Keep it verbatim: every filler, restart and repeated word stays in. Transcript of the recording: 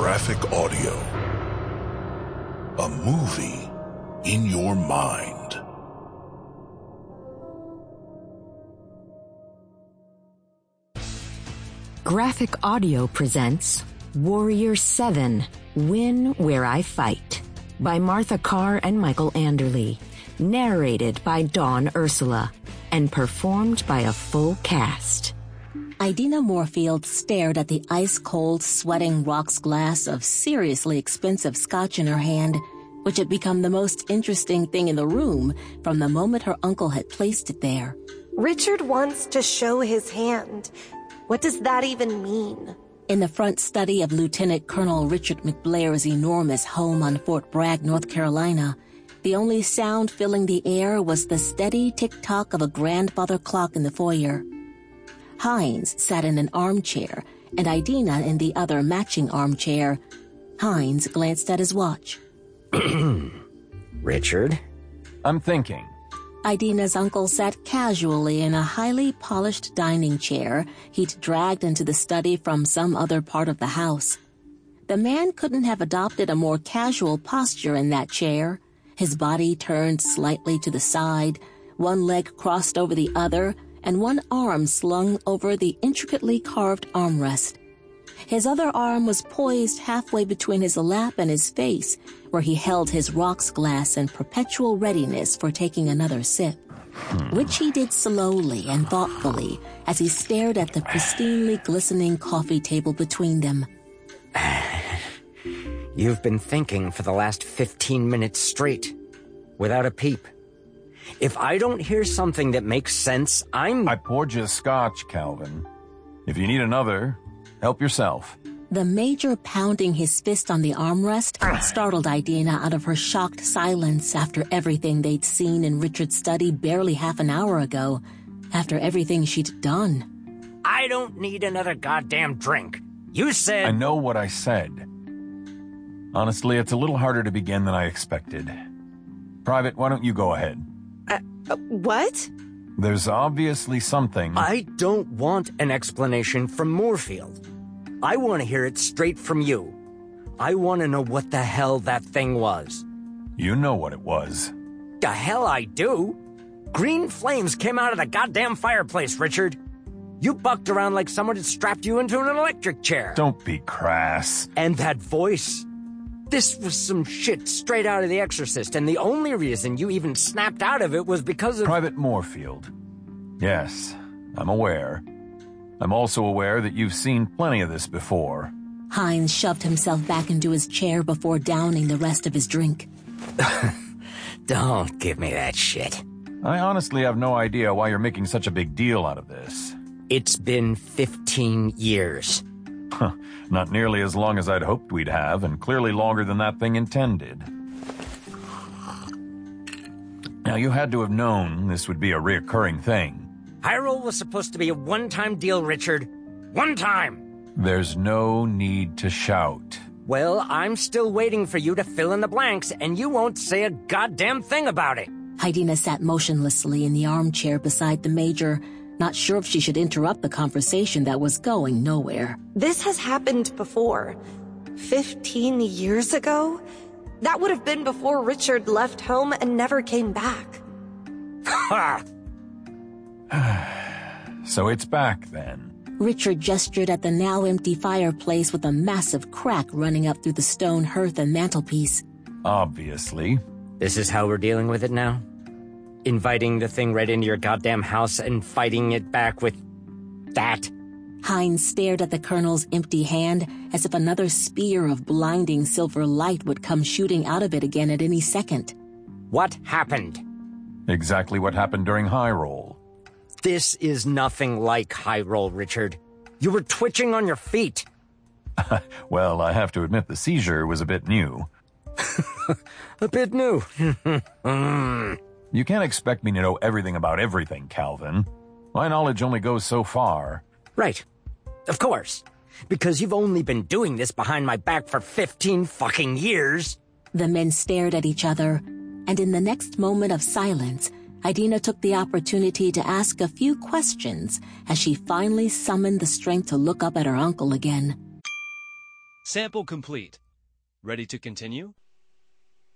Graphic audio. A movie in your mind. Graphic Audio presents Warrior seven, Win Where I Fight, by Martha Carr and Michael Anderle, narrated by Dawn Ursula, and performed by a full cast. Idina Moorfield stared at the ice-cold, sweating rocks glass of seriously expensive scotch in her hand, which had become the most interesting thing in the room from the moment her uncle had placed it there. Richard wants to show his hand. What does that even mean? In the front study of Lieutenant Colonel Richard McBlair's enormous home on Fort Bragg, North Carolina, the only sound filling the air was the steady tick-tock of a grandfather clock in the foyer. Hines sat in an armchair, and Idina in the other matching armchair. Hines glanced at his watch. Richard? I'm thinking. Idina's uncle sat casually in a highly polished dining chair he'd dragged into the study from some other part of the house. The man couldn't have adopted a more casual posture in that chair, his body turned slightly to the side, one leg crossed over the other, and one arm slung over the intricately carved armrest. His other arm was poised halfway between his lap and his face, where he held his rocks glass in perpetual readiness for taking another sip, which he did slowly and thoughtfully as he stared at the pristinely glistening coffee table between them. You've been thinking for the last fifteen minutes straight, without a peep. If I don't hear something that makes sense, I'm... I poured you a scotch, Calvin. If you need another, help yourself. The Major pounding his fist on the armrest startled Idina out of her shocked silence after everything they'd seen in Richard's study barely half an hour ago, after everything she'd done. I don't need another goddamn drink. You said... I know what I said. Honestly, it's a little harder to begin than I expected. Private, why don't you go ahead? Uh, uh, what? There's obviously something... I don't want an explanation from Moorfield. I want to hear it straight from you. I want to know what the hell that thing was. You know what it was. The hell I do? Green flames came out of the goddamn fireplace, Richard. You bucked around like someone had strapped you into an electric chair. Don't be crass. And that voice... This was some shit straight out of The Exorcist, and the only reason you even snapped out of it was because of... Private Moorfield. Yes, I'm aware. I'm also aware that you've seen plenty of this before. Hines shoved himself back into his chair before downing the rest of his drink. Don't give me that shit. I honestly have no idea why you're making such a big deal out of this. It's been fifteen years. Huh, not nearly as long as I'd hoped we'd have, and clearly longer than that thing intended. Now, you had to have known this would be a reoccurring thing. Hyrule was supposed to be a one-time deal, Richard. One time! There's no need to shout. Well, I'm still waiting for you to fill in the blanks, and you won't say a goddamn thing about it. Idina sat motionlessly in the armchair beside the Major, not sure if she should interrupt the conversation that was going nowhere. This has happened before. Fifteen years ago? That would have been before Richard left home and never came back. Ha! So it's back, then. Richard gestured at the now empty fireplace with a massive crack running up through the stone hearth and mantelpiece. Obviously. This is how we're dealing with it now? Inviting the thing right into your goddamn house and fighting it back with... that? Hines stared at the Colonel's empty hand as if another spear of blinding silver light would come shooting out of it again at any second. What happened? Exactly what happened during High Roll. This is nothing like High Roll, Richard. You were twitching on your feet. Well, I have to admit the seizure was a bit new. A bit new. You can't expect me to know everything about everything, Calvin. My knowledge only goes so far. Right. Of course. Because you've only been doing this behind my back for fifteen fucking years. The men stared at each other, and in the next moment of silence, Idina took the opportunity to ask a few questions as she finally summoned the strength to look up at her uncle again. Sample complete. Ready to continue?